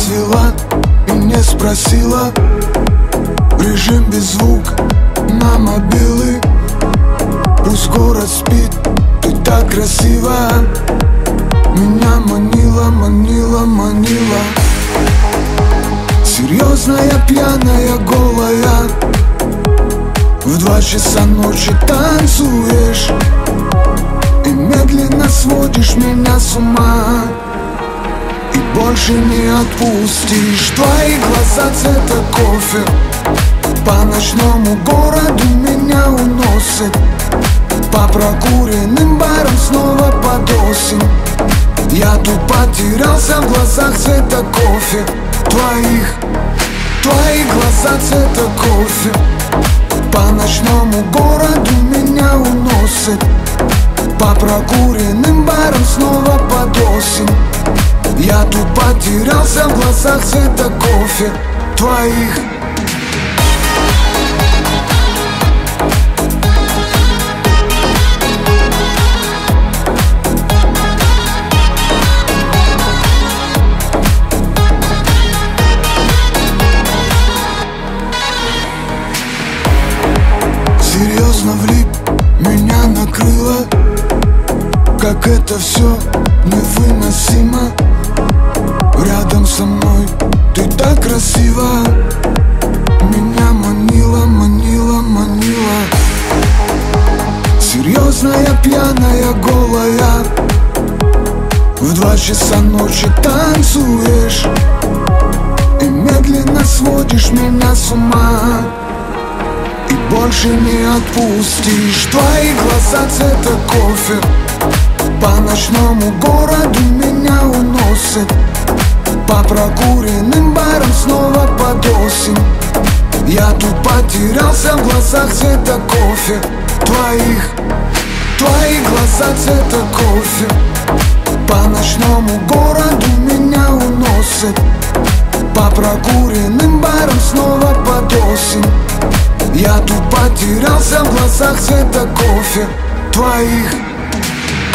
развела и не спросила. Режим без звука на мобилы. Пусть город спит, ты так красива. Меня манила, манила, манила. Серьезная, пьяная, голая. В 2 часа ночи танцуешь и медленно сводишь меня с ума. И больше не отпустишь. Твои глаза цвета кофе по ночному городу меня уносят. По прокуренным барам снова под осень. Я тут потерялся в глазах цвета кофе Твои глаза цвета кофе по ночному городу меня уносят. По прокуренным барам снова под осень. Я тут потерялся в глазах цвета кофе твоих. Серьезно влип, меня накрыло. Как это все невыносимо. Рядом со мной ты так красива. Меня манила, манила, манила. Серьезная, пьяная, голая. В 2 часа ночи танцуешь и медленно сводишь меня с ума. И больше не отпустишь. Твои глаза цвета кофе по ночному городу меня уносят. По прокуренным барам снова под осень. Я тут потерялся в глазах цвета кофе Твои глаза цвета кофе по ночному городу меня уносят. По прокуренным барам снова под осень. Я тут потерялся в глазах цвета кофе твоих.